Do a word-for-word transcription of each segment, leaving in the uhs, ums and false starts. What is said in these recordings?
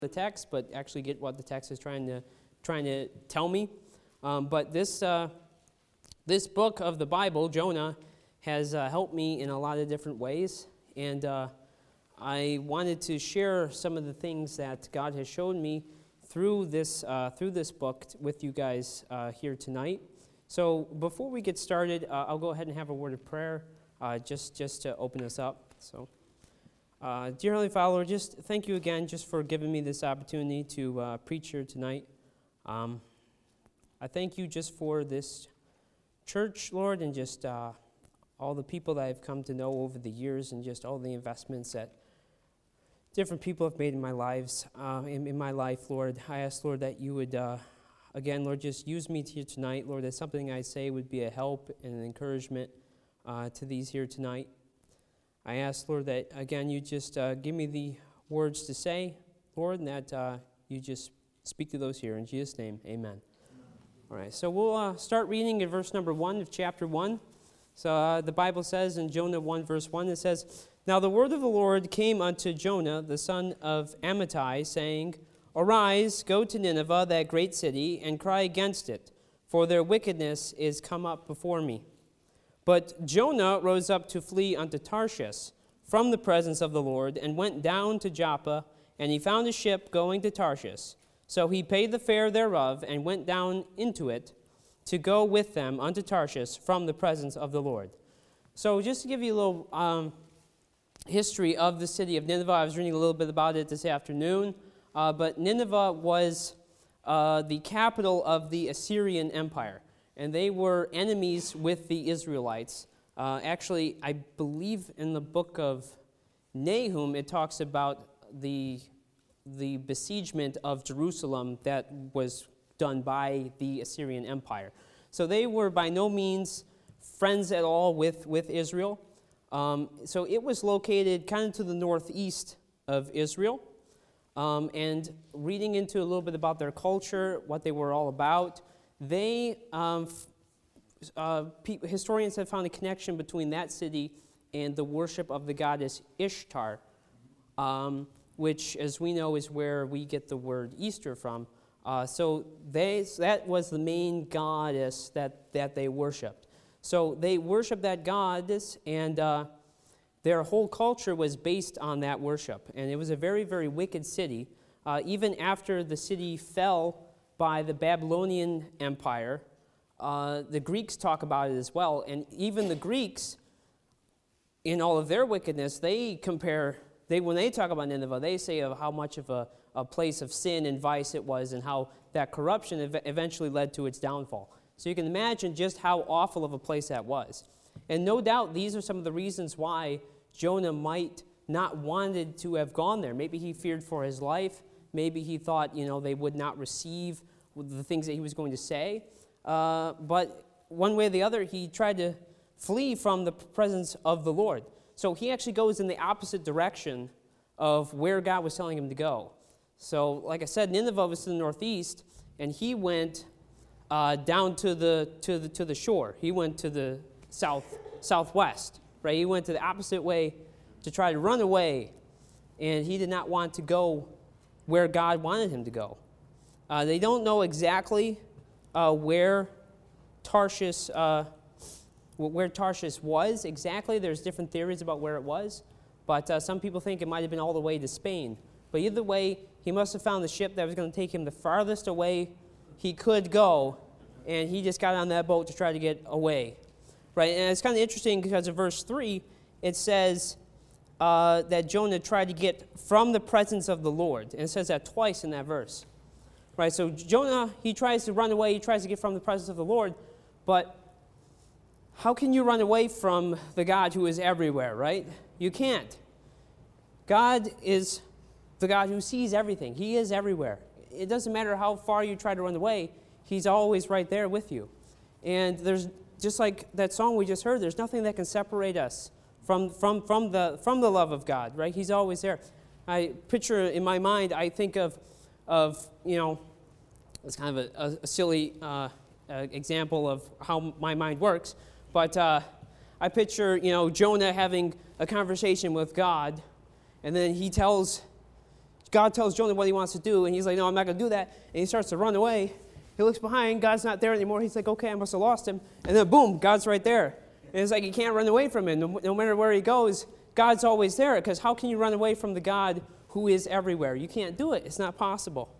the text, but actually get what the text is trying to trying to tell me. Um, but this uh, this book of the Bible, Jonah, has uh, helped me in a lot of different ways, and uh, I wanted to share some of the things that God has shown me through this uh, through this book with you guys uh, here tonight. So before we get started, uh, I'll go ahead and have a word of prayer, uh, just just to open us up. So. Uh, dear Heavenly Father, Lord, just thank you again just for giving me this opportunity to uh, preach here tonight. Um, I thank you just for this church, Lord, and just uh, all the people that I've come to know over the years, and just all the investments that different people have made in my lives, uh, in, in my life, Lord. I ask, Lord, that you would, uh, again, Lord, just use me here tonight, Lord, that something I say would be a help and an encouragement uh, to these here tonight. I ask, Lord, that, again, you just uh, give me the words to say, Lord, and that uh, you just speak to those here. In Jesus' name, amen. All right, so we'll uh, start reading in verse number one of chapter one. So uh, the Bible says in Jonah one, verse one, it says, Now the word of the Lord came unto Jonah, the son of Amittai, saying, Arise, go to Nineveh, that great city, and cry against it, for their wickedness is come up before me. But Jonah rose up to flee unto Tarshish from the presence of the Lord, and went down to Joppa, and he found a ship going to Tarshish. So he paid the fare thereof, and went down into it to go with them unto Tarshish from the presence of the Lord. So just to give you a little um, history of the city of Nineveh, I was reading a little bit about it this afternoon, uh, but Nineveh was uh, the capital of the Assyrian Empire. And they were enemies with the Israelites. Uh, actually, I believe in the book of Nahum, it talks about the, the besiegement of Jerusalem that was done by the Assyrian Empire. So they were by no means friends at all with, with Israel. Um, so it was located kind of to the northeast of Israel. Um, and reading into a little bit about their culture, what they were all about, They, um, uh, pe- historians have found a connection between that city and the worship of the goddess Ishtar, um, which, as we know, is where we get the word Easter from. Uh, so they, that was the main goddess that, that they worshipped. So they worshiped that goddess, and uh, their whole culture was based on that worship. And it was a very, very wicked city. Uh, even after the city fell by the Babylonian Empire, uh, the Greeks talk about it as well, and even the Greeks, in all of their wickedness, they compare, they when they talk about Nineveh, they say of how much of a, a place of sin and vice it was, and how that corruption ev- eventually led to its downfall. So you can imagine just how awful of a place that was. And no doubt these are some of the reasons why Jonah might not wanted to have gone there. Maybe he feared for his life. Maybe he thought, you know, they would not receive the things that he was going to say. Uh, but one way or the other, he tried to flee from the presence of the Lord. So he actually goes in the opposite direction of where God was telling him to go. So, like I said, Nineveh was to the northeast, and he went uh, down to the to the to the shore. He went to the south southwest, right? He went to the opposite way to try to run away, and he did not want to go where God wanted him to go. Uh, they don't know exactly uh, where Tarshish uh, where Tarshish was exactly. There's different theories about where it was, but uh, some people think it might have been all the way to Spain. But either way, he must have found the ship that was going to take him the farthest away he could go, and he just got on that boat to try to get away, right? And it's kind of interesting because in verse three, it says uh, that Jonah tried to get from the presence of the Lord, and it says that twice in that verse. Right, so Jonah, he tries to run away, he tries to get from the presence of the Lord, but how can you run away from the God who is everywhere, right? You can't. God is the God who sees everything. He is everywhere. It doesn't matter how far you try to run away, he's always right there with you. And there's, just like that song we just heard, there's nothing that can separate us from, from, from, the, from the love of God, right? He's always there. I picture in my mind, I think of of, you know, it's kind of a, a silly uh, uh, example of how my mind works, but uh, I picture, you know, Jonah having a conversation with God, and then he tells God tells Jonah what he wants to do, and he's like, no, I'm not going to do that. And he starts to run away. He looks behind. God's not there anymore. He's like, okay, I must have lost him. And then, boom, God's right there. And it's like he can't run away from him. No, no matter where he goes, God's always there, because how can you run away from the God who is everywhere? You can't do it. It's not possible.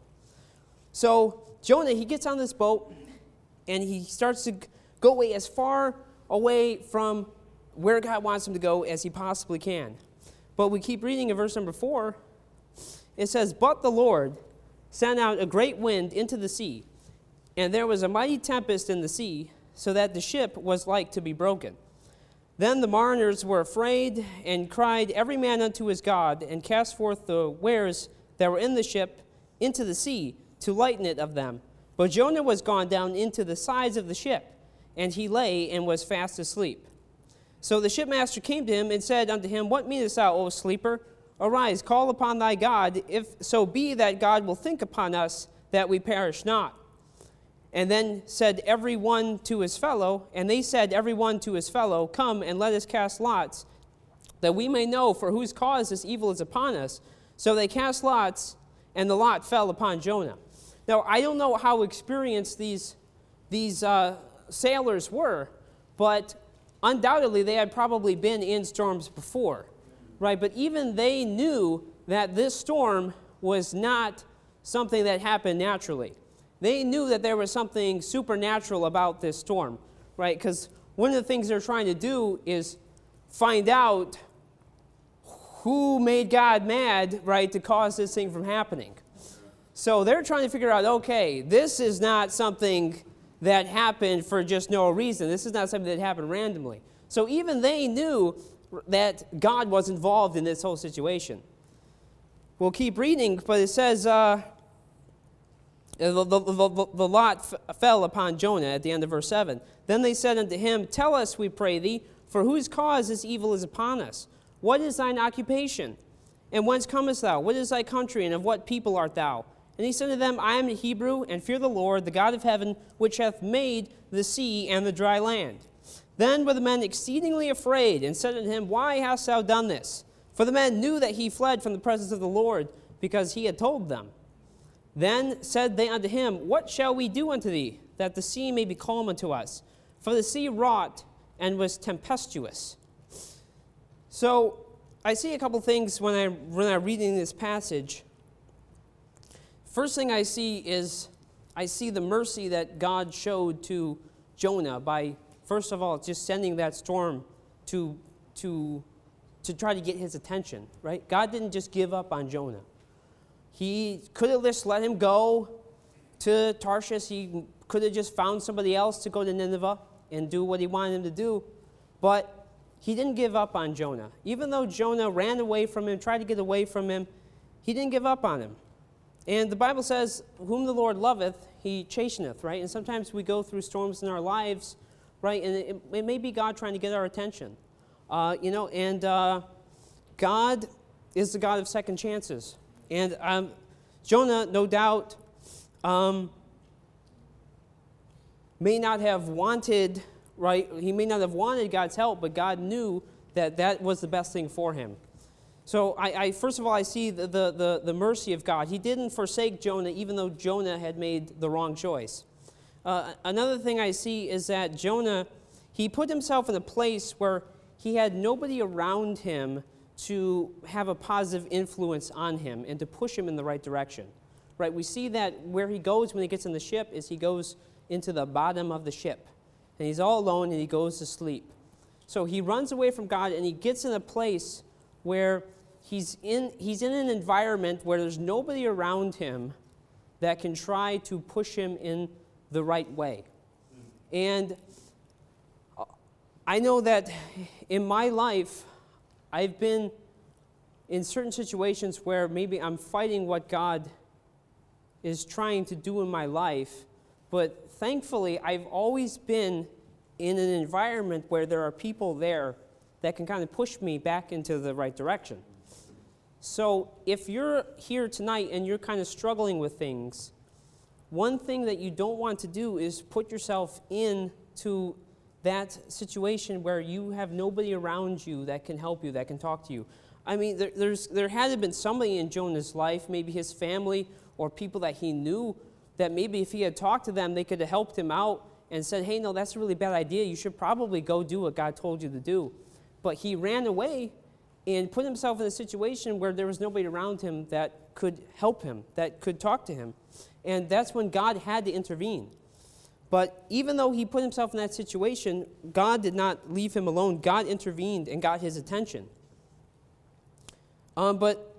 So Jonah, he gets on this boat, and he starts to go away as far away from where God wants him to go as he possibly can. But we keep reading in verse number four. It says, but the Lord sent out a great wind into the sea, and there was a mighty tempest in the sea, so that the ship was like to be broken. Then the mariners were afraid, and cried every man unto his God, and cast forth the wares that were in the ship into the sea, to lighten it of them. But Jonah was gone down into the sides of the ship, and he lay and was fast asleep. So the shipmaster came to him and said unto him, what meanest thou, O sleeper? Arise, call upon thy God, if so be that God will think upon us, that we perish not. And then said every one to his fellow, and they said every one to his fellow, come and let us cast lots, that we may know for whose cause this evil is upon us. So they cast lots, and the lot fell upon Jonah. Now, I don't know how experienced these, these uh, sailors were, but undoubtedly they had probably been in storms before, right? But even they knew that this storm was not something that happened naturally. They knew that there was something supernatural about this storm, right? Because one of the things they're trying to do is find out who made God mad, right, to cause this thing from happening. So they're trying to figure out, okay, this is not something that happened for just no reason. This is not something that happened randomly. So even they knew that God was involved in this whole situation. We'll keep reading, but it says, uh, the, the, the, the lot f- fell upon Jonah at the end of verse seven. Then they said unto him, tell us, we pray thee, for whose cause this evil is upon us? What is thine occupation? And whence comest thou? What is thy country, and of what people art thou? And he said to them, I am a Hebrew, and fear the Lord, the God of heaven, which hath made the sea and the dry land. Then were the men exceedingly afraid, and said unto him, why hast thou done this? For the men knew that he fled from the presence of the Lord, because he had told them. Then said they unto him, what shall we do unto thee, that the sea may be calm unto us? For the sea wrought and was tempestuous. So I see a couple things when, I, when I'm reading this passage. First thing I see is I see the mercy that God showed to Jonah by, first of all, just sending that storm to, to, to try to get his attention, right? God didn't just give up on Jonah. He could have just let him go to Tarshish. He could have just found somebody else to go to Nineveh and do what he wanted him to do. But he didn't give up on Jonah. Even though Jonah ran away from him, tried to get away from him, he didn't give up on him. And the Bible says, whom the Lord loveth, he chasteneth, right? And sometimes we go through storms in our lives, right? And it, it may be God trying to get our attention. Uh, you know, and uh, God is the God of second chances. And um, Jonah, no doubt, um, may not have wanted, right? He may not have wanted God's help, but God knew that that was the best thing for him. So I, I first of all, I see the, the, the, the mercy of God. He didn't forsake Jonah, even though Jonah had made the wrong choice. Uh, another thing I see is that Jonah, he put himself in a place where he had nobody around him to have a positive influence on him and to push him in the right direction. Right? We see that where he goes when he gets in the ship is he goes into the bottom of the ship. And he's all alone and he goes to sleep. So he runs away from God and he gets in a place where he's in, he's in an environment where there's nobody around him that can try to push him in the right way. And I know that in my life, I've been in certain situations where maybe I'm fighting what God is trying to do in my life, but thankfully I've always been in an environment where there are people there that can kind of push me back into the right direction. So if you're here tonight and you're kind of struggling with things, one thing that you don't want to do is put yourself into that situation where you have nobody around you that can help you, that can talk to you. I mean, there, there's, there had to have been somebody in Jonah's life, maybe his family or people that he knew, that maybe if he had talked to them, they could have helped him out and said, hey, no, that's a really bad idea. You should probably go do what God told you to do. But he ran away and put himself in a situation where there was nobody around him that could help him, that could talk to him. And that's when God had to intervene. But even though he put himself in that situation, God did not leave him alone. God intervened and got his attention. Um, but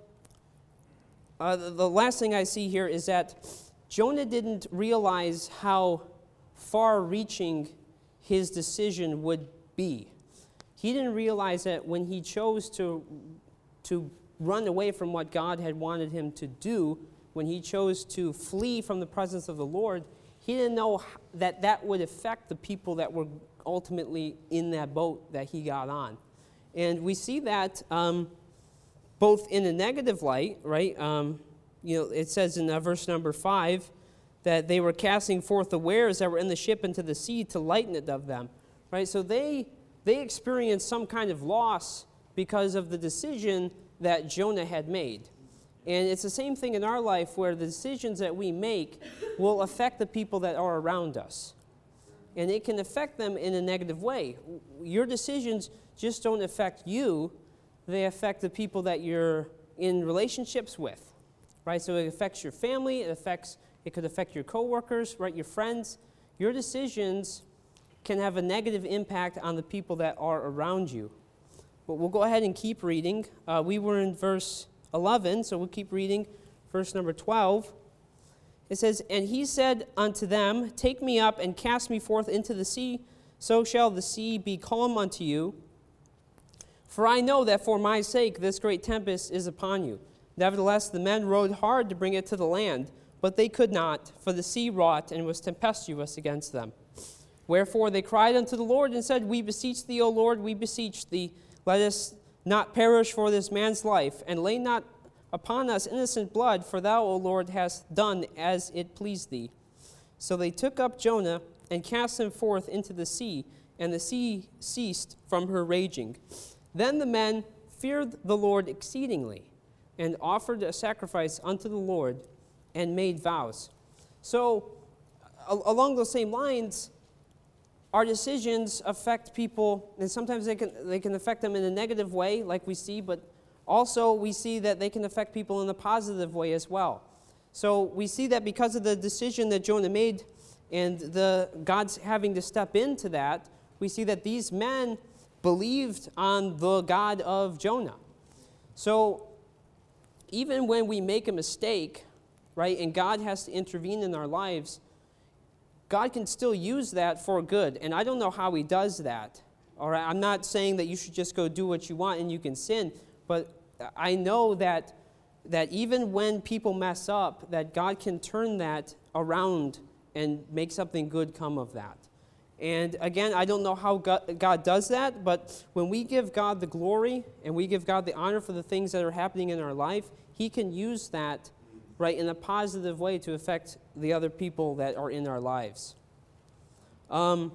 uh, the, the last thing I see here is that Jonah didn't realize how far-reaching his decision would be. He didn't realize that when he chose to, to run away from what God had wanted him to do, when he chose to flee from the presence of the Lord, he didn't know that that would affect the people that were ultimately in that boat that he got on. And we see that um, both in a negative light, right? Um, you know, it says in uh, verse number five that they were casting forth the wares that were in the ship into the sea to lighten it of them, right? So they they experienced some kind of loss because of the decision that Jonah had made. And it's the same thing in our life where the decisions that we make will affect the people that are around us. And it can affect them in a negative way. Your decisions just don't affect you. They affect the people that you're in relationships with, right? So it affects your family. It affects, it could affect your coworkers, right? Your friends. Your decisions can have a negative impact on the people that are around you. But we'll go ahead and keep reading. Uh, we were in verse eleven, so we'll keep reading. Verse number twelve. It says, and he said unto them, take me up and cast me forth into the sea, so shall the sea be calm unto you. For I know that for my sake this great tempest is upon you. Nevertheless, the men rowed hard to bring it to the land, but they could not, for the sea wrought and was tempestuous against them. Wherefore they cried unto the Lord and said, we beseech thee, O Lord, we beseech thee, let us not perish for this man's life, and lay not upon us innocent blood, for thou, O Lord, hast done as it pleased thee. So they took up Jonah and cast him forth into the sea, and the sea ceased from her raging. Then the men feared the Lord exceedingly, and offered a sacrifice unto the Lord, and made vows. So, a- along those same lines, our decisions affect people, and sometimes they can they can affect them in a negative way, like we see, but also we see that they can affect people in a positive way as well. So we see that because of the decision that Jonah made and the God's having to step into that, we see that these men believed on the God of Jonah. So even when we make a mistake, right, and God has to intervene in our lives, God can still use that for good. And I don't know how he does that. All right, I'm not saying that you should just go do what you want and you can sin, but I know that that even when people mess up, that God can turn that around and make something good come of that. And again, I don't know how God, God does that, but when we give God the glory and we give God the honor for the things that are happening in our life, he can use that, right, in a positive way to affect the other people that are in our lives. Um,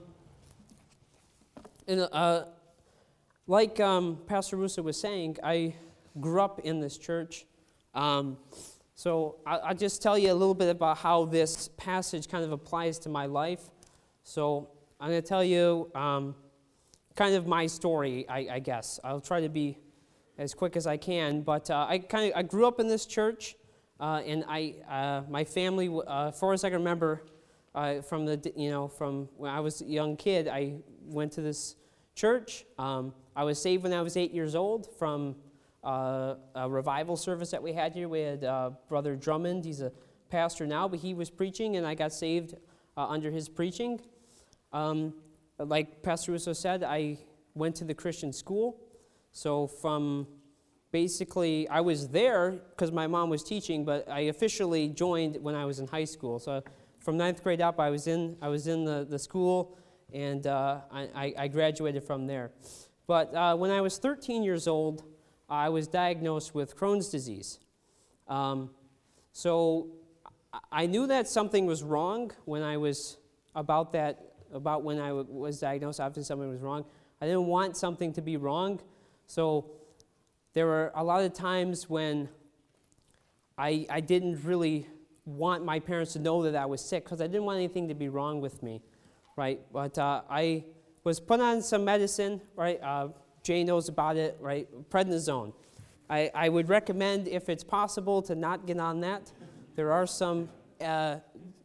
and, uh, like um, Pastor Russo was saying, I grew up in this church. Um, so I, I'll just tell you a little bit about how this passage kind of applies to my life. So I'm going to tell you um, kind of my story, I, I guess. I'll try to be as quick as I can. But uh, I kind of I grew up in this church. Uh, and I, uh, my family, uh, as far as I can remember, uh, from the, you know, from when I was a young kid, I went to this church. Um, I was saved when I was eight years old from uh, a revival service that we had here. We had uh, Brother Drummond. He's a pastor now, but he was preaching, and I got saved uh, under his preaching. Um, like Pastor Russo said, I went to the Christian school. So from Basically, I was there because my mom was teaching, but I officially joined when I was in high school. So from ninth grade up, I was in I was in the, the school, and uh, I, I graduated from there. But uh, when I was thirteen years old, I was diagnosed with Crohn's disease. Um, so I knew that something was wrong when I was about that about when I was diagnosed. Obviously, something was wrong. I didn't want something to be wrong, so there were a lot of times when I, I didn't really want my parents to know that I was sick because I didn't want anything to be wrong with me, right? But uh, I was put on some medicine, right? Uh, Jay knows about it, right? Prednisone. I, I would recommend, if it's possible, to not get on that. There are some uh,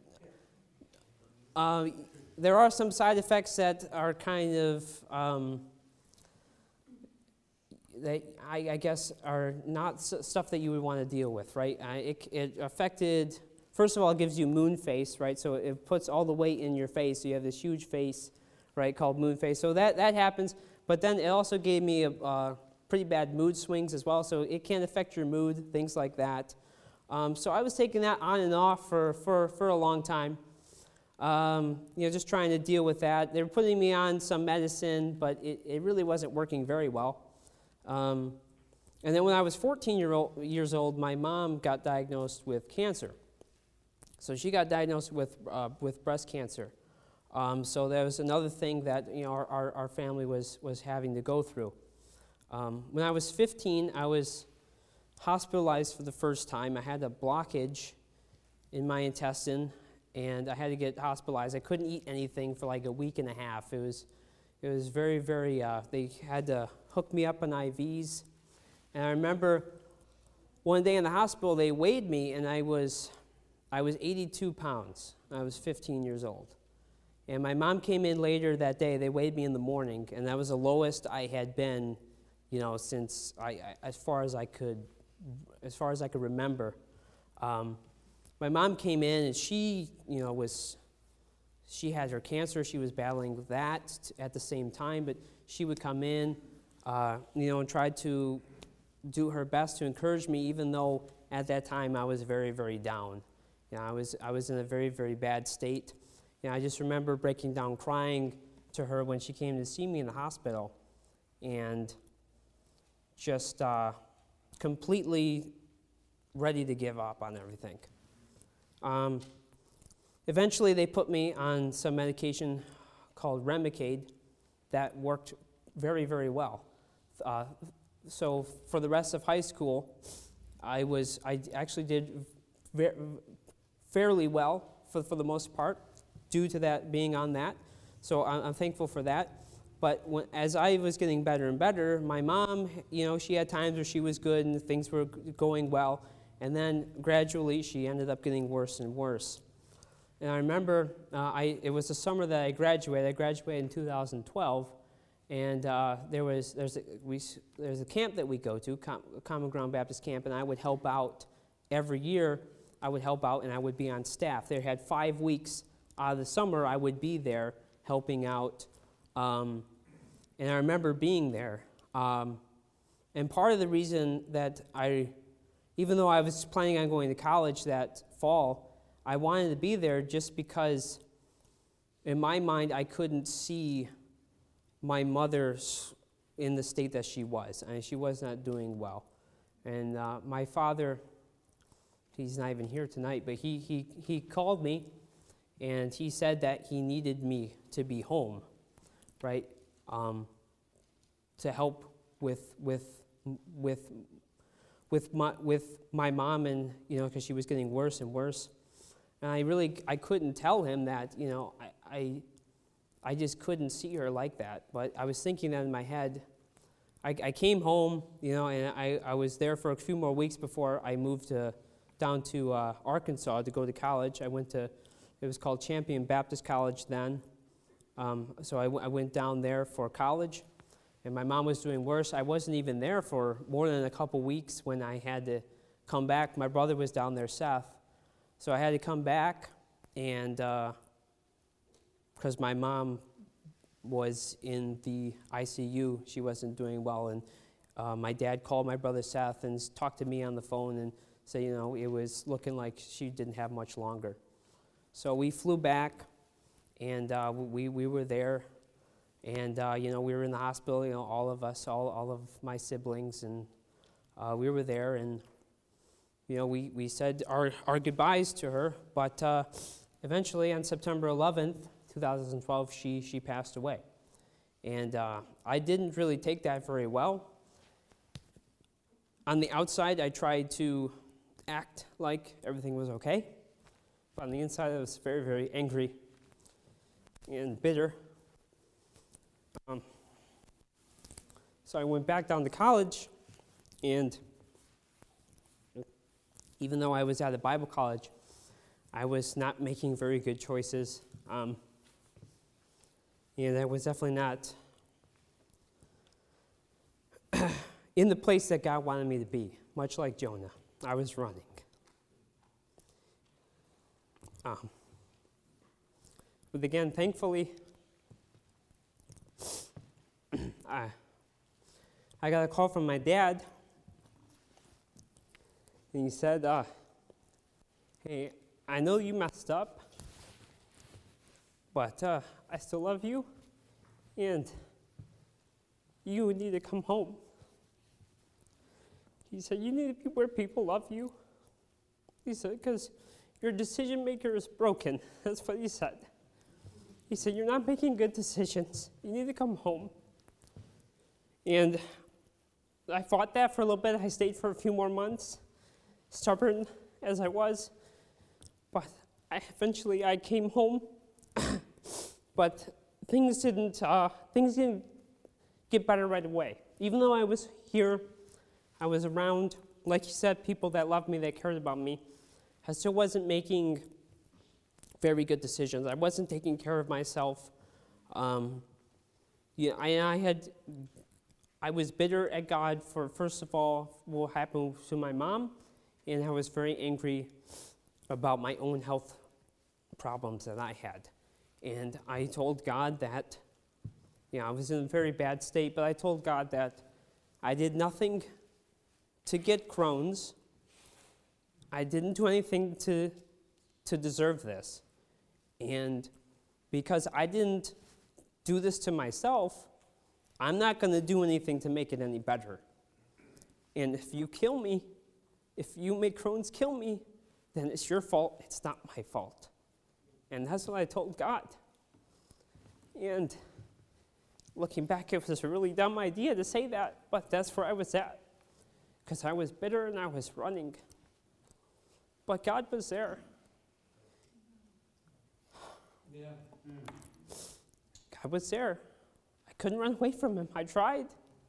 uh, there are some side effects that are kind of um, that I, I guess are not s- stuff that you would want to deal with, right? Uh, it, it affected. First of all, it gives you moon face, right? So it puts all the weight in your face. So you have this huge face, right, called moon face. So that that happens. But then it also gave me a. Uh, pretty bad mood swings as well, so it can affect your mood, things like that. Um, so I was taking that on and off for, for, for a long time, um, you know, just trying to deal with that. They were putting me on some medicine, but it, it really wasn't working very well. Um, and then when I was fourteen year old, years old, my mom got diagnosed with cancer. So she got diagnosed with, uh, with breast cancer. Um, so that was another thing that, you know, our, our, our family was, was having to go through. Um, when I was fifteen, I was hospitalized for the first time. I had a blockage in my intestine, and I had to get hospitalized. I couldn't eat anything for like a week and a half. It was, it was very, very, uh, they had to hook me up on I Vs. And I remember one day in the hospital, they weighed me, and I was, I was eighty-two pounds. I was fifteen years old. And my mom came in later that day. They weighed me in the morning, and that was the lowest I had been, you know, since I, I as far as I could, as far as I could remember. Um, my mom came in, and she, you know, was, she had her cancer. She was battling that at the same time, but she would come in, uh, you know, and try to do her best to encourage me, even though at that time I was very, very down. You know, I was, I was in a very, very bad state. You know, I just remember breaking down crying to her when she came to see me in the hospital, and just uh, completely ready to give up on everything. Um, eventually, they put me on some medication called Remicade that worked very, very well. Uh, so for the rest of high school, I was I actually did ver- fairly well for, for the most part due to that being on that. So I'm, I'm thankful for that. But when, as I was getting better and better, my mom, you know, she had times where she was good and things were going well, and then gradually she ended up getting worse and worse. And I remember uh, I it was the summer that I graduated. I graduated in two thousand twelve, and uh, there was there's a, we there's a camp that we go to, Com- Common Ground Baptist Camp, and I would help out every year. I would help out, and I would be on staff. They had five weeks out of the summer. I would be there helping out. Um, And I remember being there. Um, and part of the reason that I, even though I was planning on going to college that fall, I wanted to be there just because in my mind I couldn't see my mother in the state that she was. I mean, she was not doing well. And uh, my father, he's not even here tonight, but he, he, he called me and he said that he needed me to be home, right? Um, to help with with with with my with my mom, and you know, because she was getting worse and worse, and I really I couldn't tell him that, you know, I, I I just couldn't see her like that. But I was thinking that in my head. I, I came home, you know, and I, I was there for a few more weeks before I moved to down to uh, Arkansas to go to college. I went to, it was called Champion Baptist College then. Um, so I, w- I went down there for college, and my mom was doing worse. I wasn't even there for more than a couple weeks when I had to come back. My brother was down there, Seth. So I had to come back, and because uh, my mom was in the I C U, she wasn't doing well, and uh, my dad called my brother Seth and talked to me on the phone and said, you know, it was looking like she didn't have much longer. So we flew back, and uh, we we were there, and uh, you know, we were in the hospital, you know, all of us, all all of my siblings, and uh, we were there, and you know, we we said our our goodbyes to her, but uh, eventually on September eleventh, two thousand twelve, she she passed away, and uh, I didn't really take that very well. on the outside, I tried to act like everything was okay. But on the inside, I was very, very angry and bitter. Um, so I went back down to college, and even though I was at a Bible college, I was not making very good choices. Um, and I was definitely not in the place that God wanted me to be, much like Jonah. I was running. Um, but again, thankfully, I, I got a call from my dad, and he said, uh, hey, I know you messed up, but uh, I still love you, and you need to come home. He said, you need to be where people love you. He said, because your decision maker is broken. That's what he said. He said, you're not making good decisions. You need to come home. And I fought that for a little bit. I stayed for a few more months, stubborn as I was. But I, eventually I came home. But things didn't, uh, things didn't get better right away. Even though I was here, I was around, like you said, people that loved me, that cared about me. I still wasn't making very good decisions. I wasn't taking care of myself. Um, yeah, I, I had, I was bitter at God for, first of all, what happened to my mom, and I was very angry about my own health problems that I had. And I told God that, you know, I was in a very bad state, but I told God that I did nothing to get Crohn's. I didn't do anything to, to deserve this. And because I didn't do this to myself, I'm not going to do anything to make it any better. And if you kill me, if you make Crohn's kill me, then it's your fault. It's not my fault. And that's what I told God. And looking back, it was a really dumb idea to say that, but that's where I was at. Because I was bitter and I was running. But God was there. Yeah. Mm. God was there. I couldn't run away from him. I tried.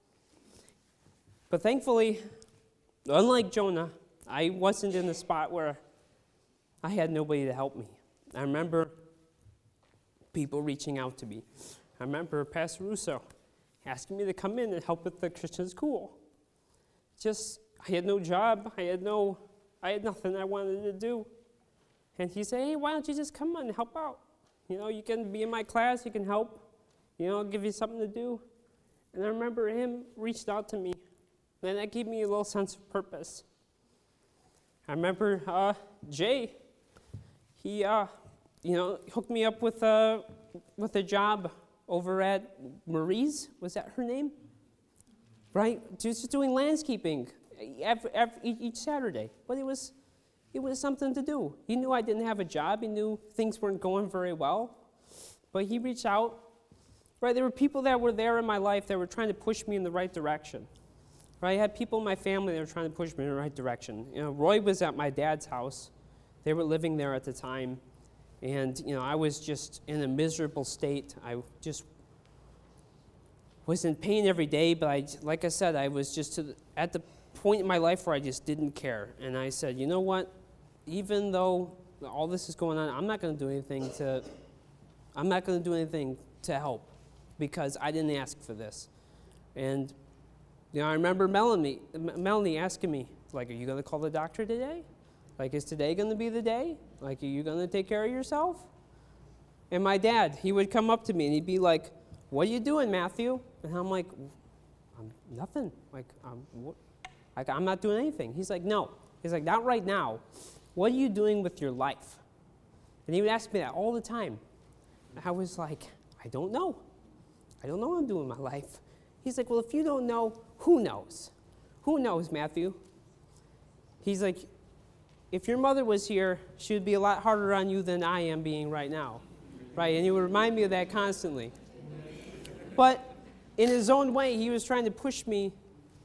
But thankfully, unlike Jonah, I wasn't in the spot where I had nobody to help me. I remember people reaching out to me. I remember Pastor Russo asking me to come in and help with the Christian school. Just, I had no job. I had no, I had nothing I wanted to do. And he said, hey, why don't you just come on and help out? You know, you can be in my class, you can help. You know, I'll give you something to do. And I remember him reached out to me. And that gave me a little sense of purpose. I remember uh, Jay, he, uh, you know, hooked me up with a, with a job over at Marie's. Was that her name? Right? Just doing landscaping every, every, each Saturday. But it was, it was something to do. He knew I didn't have a job. He knew things weren't going very well. But he reached out. Right? There were people that were there in my life that were trying to push me in the right direction. Right? I had people in my family that were trying to push me in the right direction. You know, Roy was at my dad's house. They were living there at the time. And, you know, I was just in a miserable state. I just was in pain every day, but I, like I said, I was just to the, at the point in my life where I just didn't care. And I said, you know what? Even though all this is going on, I'm not going to do anything to, I'm not going to do anything to help because I didn't ask for this. And, you know, I remember Melanie, Melanie asking me, like, are you going to call the doctor today? Like, is today going to be the day? Like, are you going to take care of yourself? And my dad, he would come up to me and he'd be like, what are you doing, Matthew? And I'm like, I'm nothing. Like, I'm, what? like, I'm not doing anything. He's like, no. He's like, not right now. What are you doing with your life? And he would ask me that all the time. I was like, I don't know. I don't know what I'm doing with my life. He's like, well, if you don't know, who knows? Who knows, Matthew? He's like, if your mother was here, she would be a lot harder on you than I am being right now. Right? And he would remind me of that constantly. But in his own way, he was trying to push me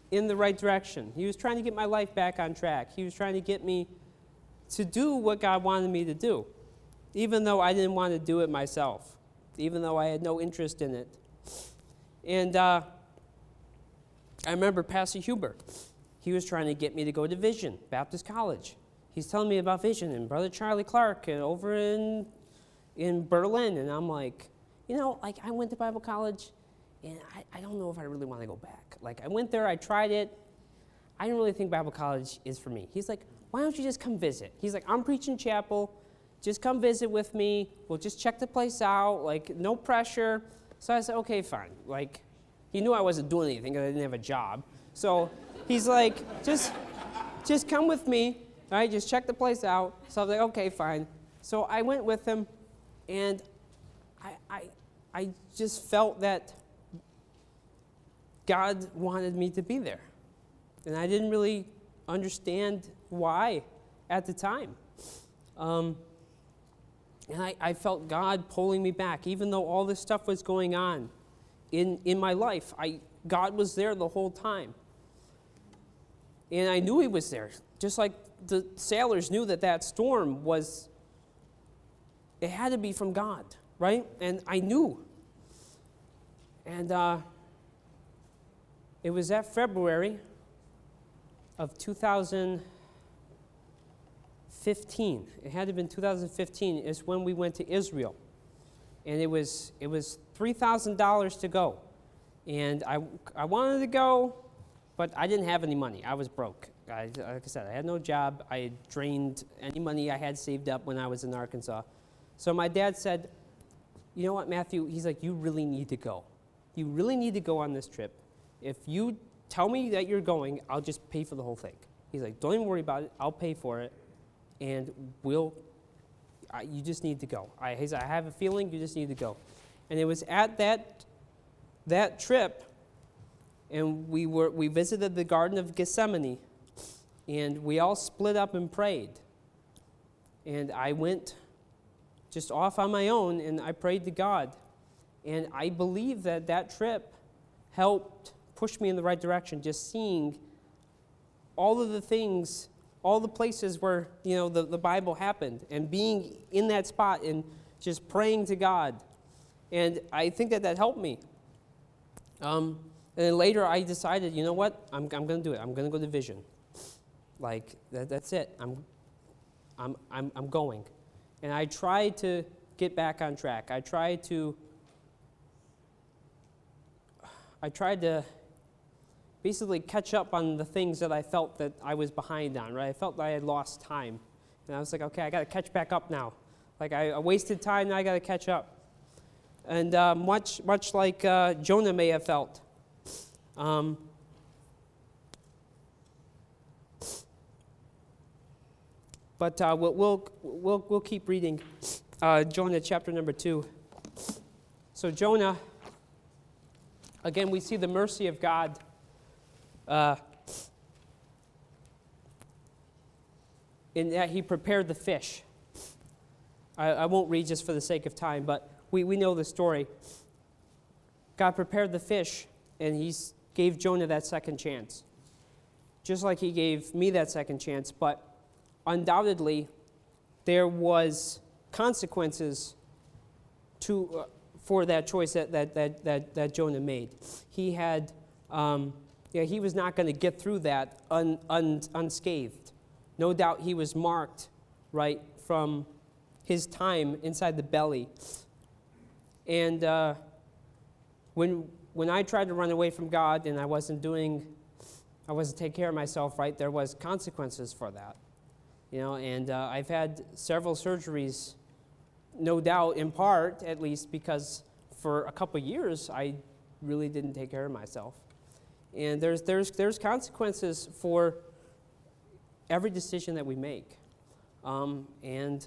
in the right direction. He was trying to get my life back on track. He was trying to get me to do what God wanted me to do, even though I didn't want to do it myself, even though I had no interest in it. And uh, I remember Pastor Huber. He was trying to get me to go to Vision Baptist College. He's telling me about Vision and Brother Charlie Clark and over in in Berlin. And I'm like, you know, like I went to Bible college, and I, I don't know if I really want to go back. Like I went there, I tried it. I didn't really think Bible college is for me. He's like, why don't you just come visit? He's like, I'm preaching chapel. Just come visit with me. We'll just check the place out. Like, no pressure. So I said, okay, fine. Like, he knew I wasn't doing anything because I didn't have a job. So he's like, just, just come with me. All right, just check the place out. So I was like, okay, fine. So I went with him, and I, I, I just felt that God wanted me to be there. And I didn't really understand why at the time. Um, and I, I felt God pulling me back, even though all this stuff was going on in, in my life. I, God was there the whole time. And I knew he was there, just like the sailors knew that that storm was, it had to be from God, right? And I knew. And uh, it was that February of two thousand fifteen. It had to have been two thousand fifteen is when we went to Israel. And it was it was three thousand dollars to go. And I, I wanted to go, but I didn't have any money. I was broke. I, like I said, I had no job. I had drained any money I had saved up when I was in Arkansas. So my dad said, you know what, Matthew? He's like, you really need to go. You really need to go on this trip. If you tell me that you're going, I'll just pay for the whole thing. He's like, don't even worry about it. I'll pay for it. And we'll, I, you just need to go. I, he's, I have a feeling you just need to go. And it was at that, that trip, and we were we visited the Garden of Gethsemane, and we all split up and prayed. And I went just off on my own, and I prayed to God. And I believe that that trip helped push me in the right direction, just seeing all of the things, all the places where, you know, the, the Bible happened, and being in that spot and just praying to God. And I think that that helped me. Um, and then later I decided, you know what, I'm, I'm going to do it. I'm going to go to Vision. Like, that, that's it. I'm, I'm, I'm, I'm going. And I tried to get back on track. I tried to, I tried to basically catch up on the things that I felt that I was behind on, right? I felt that I had lost time. And I was like, okay, I got to catch back up now. Like, I, I wasted time, now I got to catch up. And uh, much, much like uh, Jonah may have felt. Um, but uh, we'll, we'll, we'll, we'll keep reading uh, Jonah chapter number two. So Jonah, again, we see the mercy of God. Uh, in that he prepared the fish. I, I won't read just for the sake of time, but we, we know the story. God prepared the fish, and he gave Jonah that second chance. Just like he gave me that second chance, but undoubtedly there was consequences to uh, for that choice that, that, that, that, that Jonah made. He had... Um, Yeah, he was not going to get through that un, un, unscathed. No doubt he was marked, right, from his time inside the belly. And uh, when when I tried to run away from God and I wasn't doing, I wasn't taking care of myself, right, there was consequences for that. You know, and uh, I've had several surgeries, no doubt, in part, at least, because for a couple years I really didn't take care of myself. And there's, there's, there's consequences for every decision that we make. Um, and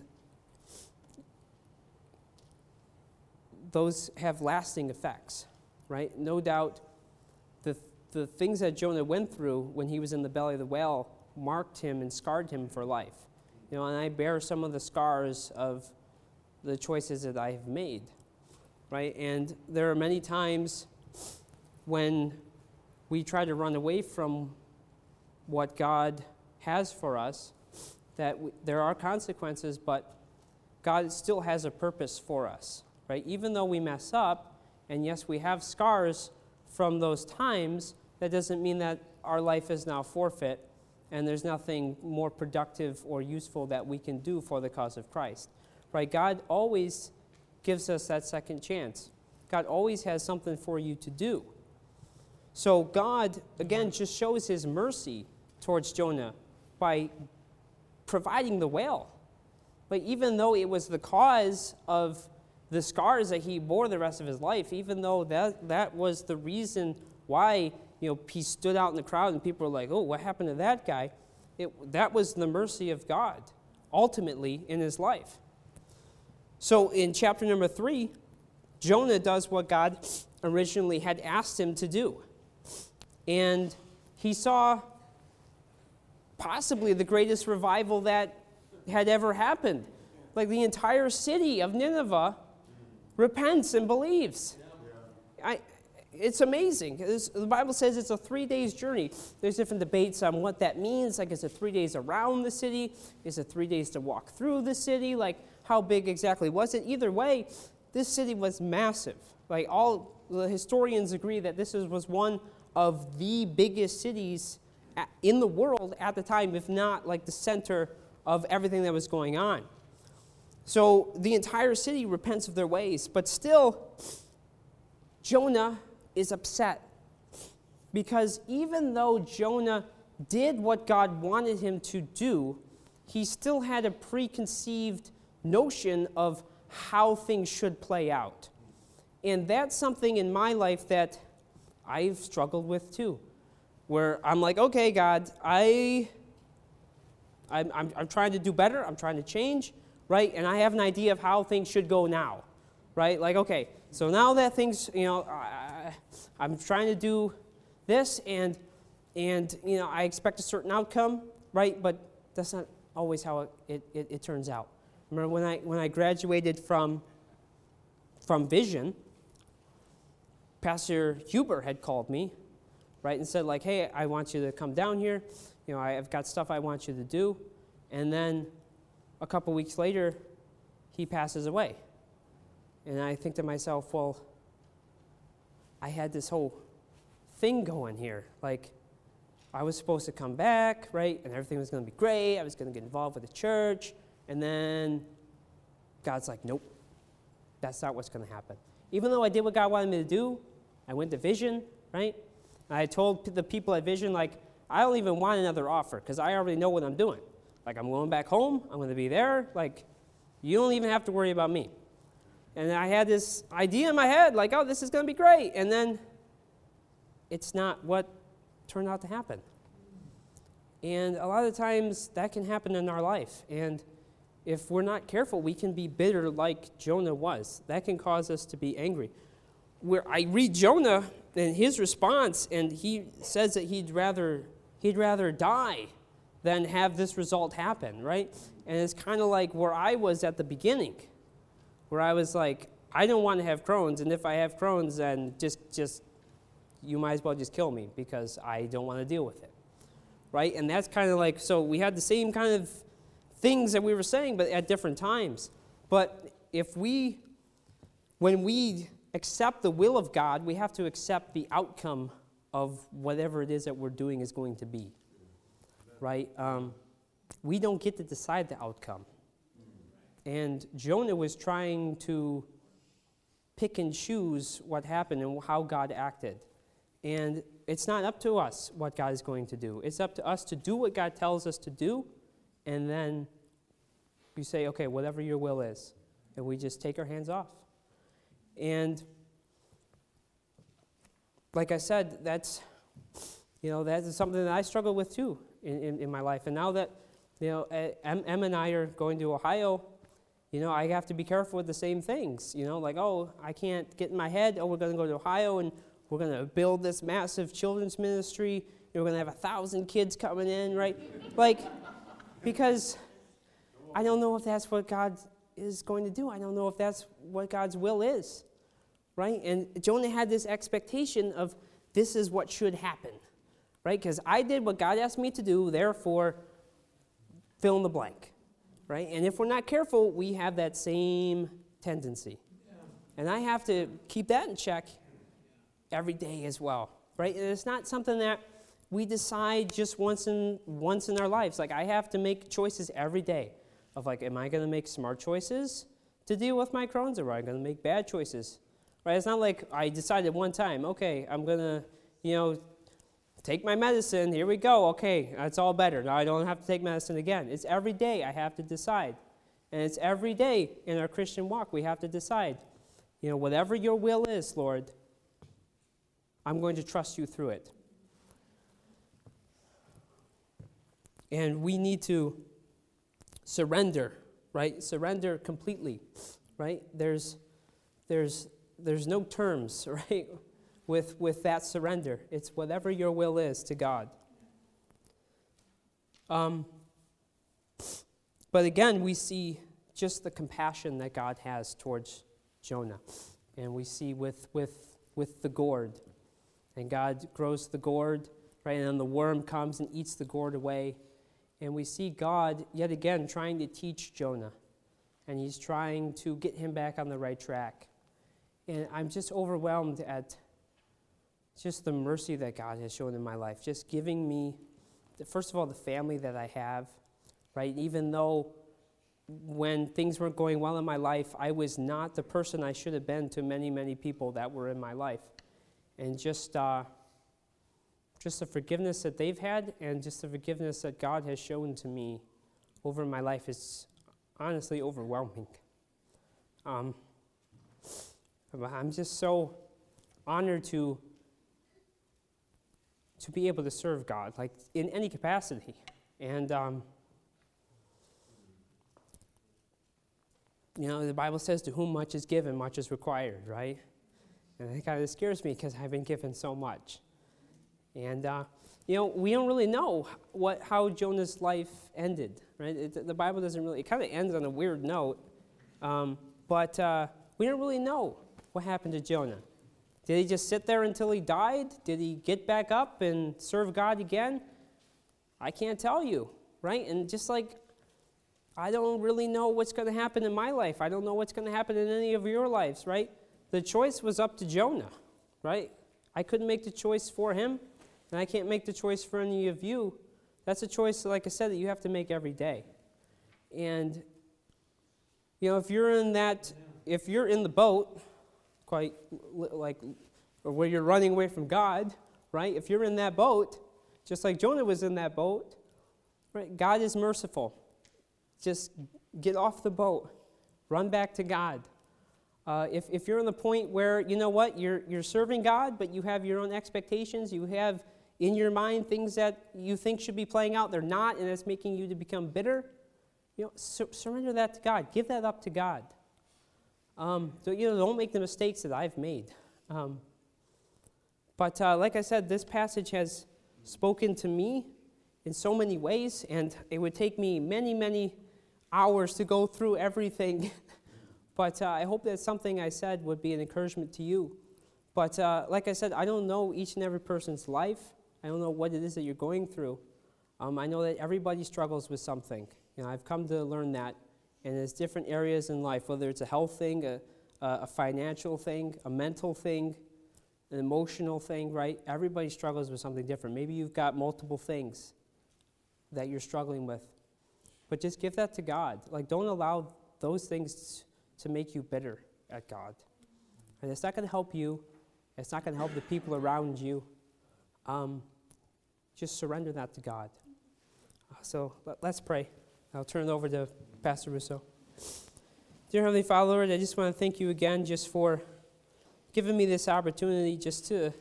those have lasting effects, right? No doubt the, the things that Jonah went through when he was in the belly of the whale marked him and scarred him for life. You know, and I bear some of the scars of the choices that I have made, right? And there are many times when we try to run away from what God has for us, that we, there are consequences, but God still has a purpose for us, right? Even though we mess up, and yes, we have scars from those times, that doesn't mean that our life is now forfeit, and there's nothing more productive or useful that we can do for the cause of Christ, right? God always gives us that second chance. God always has something for you to do. So God, again, just shows his mercy towards Jonah by providing the whale. But even though it was the cause of the scars that he bore the rest of his life, even though that, that was the reason why, you know, he stood out in the crowd and people were like, oh, what happened to that guy? It, that was the mercy of God, ultimately, in his life. So in chapter number three, Jonah does what God originally had asked him to do. And he saw possibly the greatest revival that had ever happened. Like the entire city of Nineveh repents and believes. I, it's amazing. It's, the Bible says it's a three days journey. There's different debates on what that means. Like, is it three days around the city? Is it three days to walk through the city? Like, how big exactly was it? Either way, this city was massive. Like, all the historians agree that this is, was one of the biggest cities in the world at the time, if not like the center of everything that was going on. So the entire city repents of their ways, but still, Jonah is upset because even though Jonah did what God wanted him to do, he still had a preconceived notion of how things should play out. And that's something in my life that I've struggled with too, where I'm like, okay, God, I, I'm, I'm, I'm trying to do better, I'm trying to change, right? And I have an idea of how things should go now, right? Like, okay, so now that things, you know, I, I'm trying to do this, and, and, you know, I expect a certain outcome, right? But that's not always how it, it, it turns out. Remember when I, when I graduated from, from Vision, Pastor Huber had called me, right, and said, like, hey, I want you to come down here. You know, I've got stuff I want you to do. And then a couple weeks later, he passes away. And I think to myself, well, I had this whole thing going here. Like, I was supposed to come back, right, and everything was going to be great. I was going to get involved with the church. And then God's like, nope, that's not what's going to happen. Even though I did what God wanted me to do, I went to Vision, right? And I told the people at Vision, like, I don't even want another offer because I already know what I'm doing. Like, I'm going back home. I'm going to be there. Like, you don't even have to worry about me. And I had this idea in my head, like, oh, this is going to be great. And then it's not what turned out to happen. And a lot of times that can happen in our life. And if we're not careful, we can be bitter like Jonah was. That can cause us to be angry. Where I read Jonah and his response, and he says that he'd rather he'd rather die than have this result happen, right? And it's kind of like where I was at the beginning, where I was like, I don't want to have Crohn's, and if I have Crohn's, then just just you might as well just kill me because I don't want to deal with it, right? And that's kind of like, so we had the same kind of things that we were saying, but at different times. But if we, when we accept the will of God, we have to accept the outcome of whatever it is that we're doing is going to be, right? Um, we don't get to decide the outcome. And Jonah was trying to pick and choose what happened and how God acted. And it's not up to us what God is going to do. It's up to us to do what God tells us to do, and then we say, okay, whatever your will is. And we just take our hands off. And like I said, that's, you know, that is something that I struggle with too in, in, in my life. And now that, you know, Em, Em and I are going to Ohio, you know, I have to be careful with the same things. You know, like, oh, I can't get in my head, oh, we're going to go to Ohio and we're going to build this massive children's ministry. You know, we're going to have a thousand kids coming in, right? Like, because I don't know if that's what God is going to do. I don't know if that's what God's will is, right? And Jonah had this expectation of this is what should happen, right? Because I did what God asked me to do, therefore, fill in the blank, right? And if we're not careful, we have that same tendency. And I have to keep that in check every day as well, right? And it's not something that we decide just once in once in our lives. Like, I have to make choices every day of, like, am I going to make smart choices to deal with my Crohn's, or am I going to make bad choices? Right? It's not like I decided one time, okay, I'm going to, you know, take my medicine. Here we go. Okay, it's all better. Now I don't have to take medicine again. It's every day I have to decide. And it's every day in our Christian walk we have to decide, you know, whatever your will is, Lord, I'm going to trust you through it. And we need to surrender, right? Surrender completely, right? There's, there's, there's no terms, right, with, with that surrender. It's whatever your will is to God. Um, but again, we see just the compassion that God has towards Jonah. And we see with, with, with the gourd. And God grows the gourd, right? And then the worm comes and eats the gourd away. And we see God, yet again, trying to teach Jonah. And he's trying to get him back on the right track. And I'm just overwhelmed at just the mercy that God has shown in my life. Just giving me, first of all, the family that I have, right? Even though when things weren't going well in my life, I was not the person I should have been to many, many people that were in my life. And just... Uh, Just the forgiveness that they've had, and just the forgiveness that God has shown to me over my life is honestly overwhelming. Um, I'm just so honored to to be able to serve God, like in any capacity. And um, you know, the Bible says, "To whom much is given, much is required," right? And that kind of scares me because I've been given so much. And, uh, you know, we don't really know what how Jonah's life ended, right? It, the Bible doesn't really, it kind of ends on a weird note. Um, but uh, we don't really know what happened to Jonah. Did he just sit there until he died? Did he get back up and serve God again? I can't tell you, right? And just like I don't really know what's going to happen in my life. I don't know what's going to happen in any of your lives, right? The choice was up to Jonah, right? I couldn't make the choice for him. And I can't make the choice for any of you. That's a choice, like I said, that you have to make every day. And, you know, if you're in that, if you're in the boat, quite like, or where you're running away from God, right? If you're in that boat, just like Jonah was in that boat, right? God is merciful. Just get off the boat. Run back to God. Uh, if, if you're in the point where, you know what, you're, you're serving God, but you have your own expectations, you have in your mind things that you think should be playing out, they're not, and it's making you to become bitter, you know, sur- surrender that to God. Give that up to God. Um, so, you know, don't make the mistakes that I've made. Um, but uh, like I said, this passage has spoken to me in so many ways, and it would take me many, many hours to go through everything. But uh, I hope that something I said would be an encouragement to you. But uh, like I said, I don't know each and every person's life. I don't know what it is that you're going through. Um, I know that everybody struggles with something. You know, I've come to learn that. And there's different areas in life, whether it's a health thing, a, a financial thing, a mental thing, an emotional thing, right? Everybody struggles with something different. Maybe you've got multiple things that you're struggling with. But just give that to God. Like, don't allow those things to make you bitter at God. And it's not going to help you. It's not going to help the people around you. Um, just surrender that to God. Uh, so let, let's pray. I'll turn it over to Pastor Russo. Dear Heavenly Father, Lord, I just want to thank you again just for giving me this opportunity just to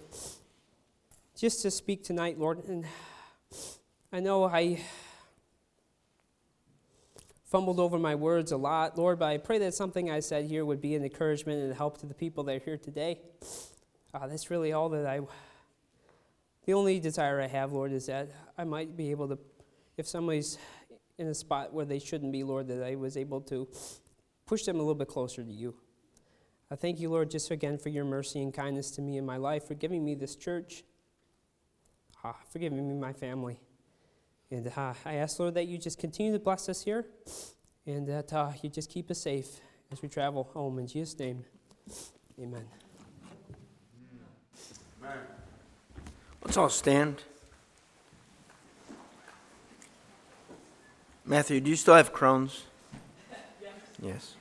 just to speak tonight, Lord. And I know I fumbled over my words a lot, Lord, but I pray that something I said here would be an encouragement and help to the people that are here today. Uh, that's really all that I, the only desire I have, Lord, is that I might be able to, if somebody's in a spot where they shouldn't be, Lord, that I was able to push them a little bit closer to you. I thank you, Lord, just again for your mercy and kindness to me in my life, for giving me this church, uh, for giving me my family. And uh, I ask, Lord, that you just continue to bless us here, and that uh, you just keep us safe as we travel home. In Jesus' name, amen. Let's all stand. Matthew, do you still have Crohn's? Yes. Yes.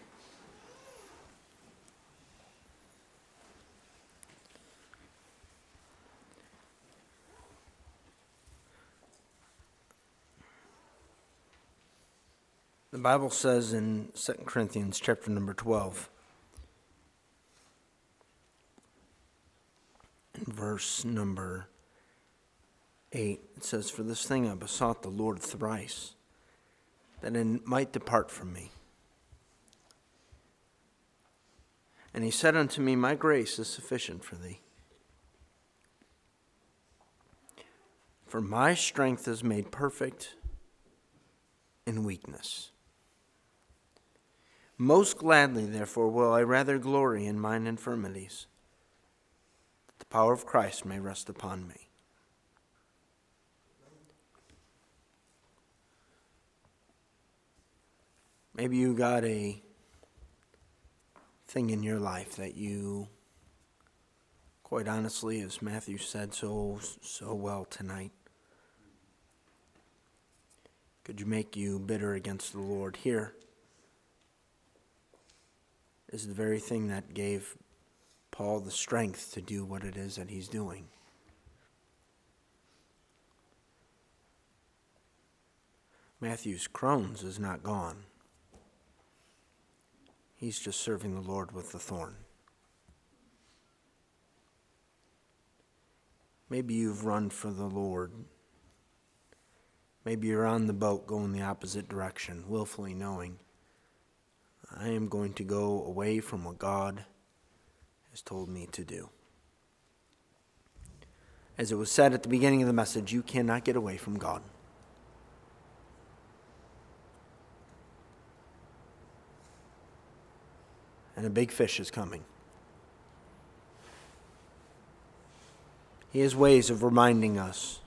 The Bible says in Second Corinthians chapter number twelve, in verse number eight, it says, "For this thing I besought the Lord thrice, that it might depart from me. And he said unto me, My grace is sufficient for thee. For my strength is made perfect in weakness. Most gladly, therefore, will I rather glory in mine infirmities, that the power of Christ may rest upon me." Maybe you got a thing in your life that you, quite honestly, as Matthew said so so well tonight, could you make you bitter against the Lord. Here is the very thing that gave Paul the strength to do what it is that he's doing. Matthew's Crohn's is not gone. He's just serving the Lord with the thorn. Maybe you've run for the Lord. Maybe you're on the boat going the opposite direction, willfully knowing, I am going to go away from what God has told me to do. As it was said at the beginning of the message, you cannot get away from God. And a big fish is coming. He has ways of reminding us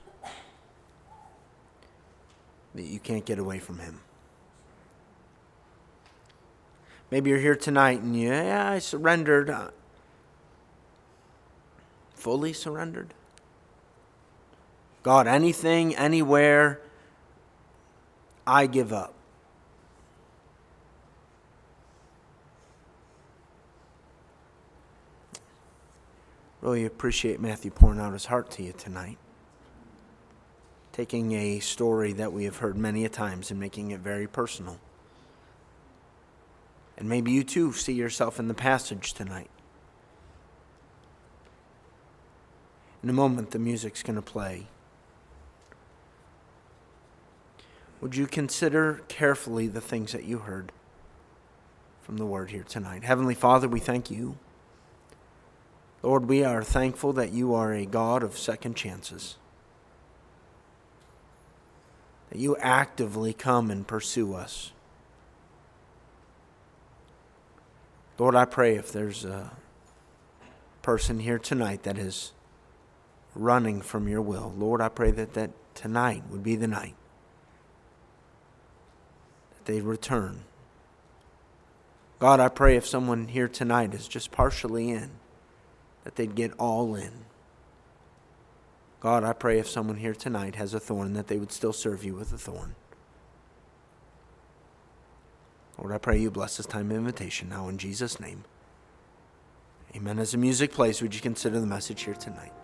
that you can't get away from him. Maybe you're here tonight and you, yeah, I surrendered. Uh, fully surrendered. God, anything, anywhere, I give up. Really appreciate Matthew pouring out his heart to you tonight. Taking a story that we have heard many a times and making it very personal. And maybe you too see yourself in the passage tonight. In a moment, the music's going to play. Would you consider carefully the things that you heard from the Word here tonight? Heavenly Father, we thank you. Lord, we are thankful that you are a God of second chances. That you actively come and pursue us. Lord, I pray if there's a person here tonight that is running from your will, Lord, I pray that, that tonight would be the night that they return. God, I pray if someone here tonight is just partially in, that they'd get all in. God, I pray if someone here tonight has a thorn, that they would still serve you with a thorn. Lord, I pray you bless this time of invitation now in Jesus' name. Amen. As the music plays, would you consider the message here tonight?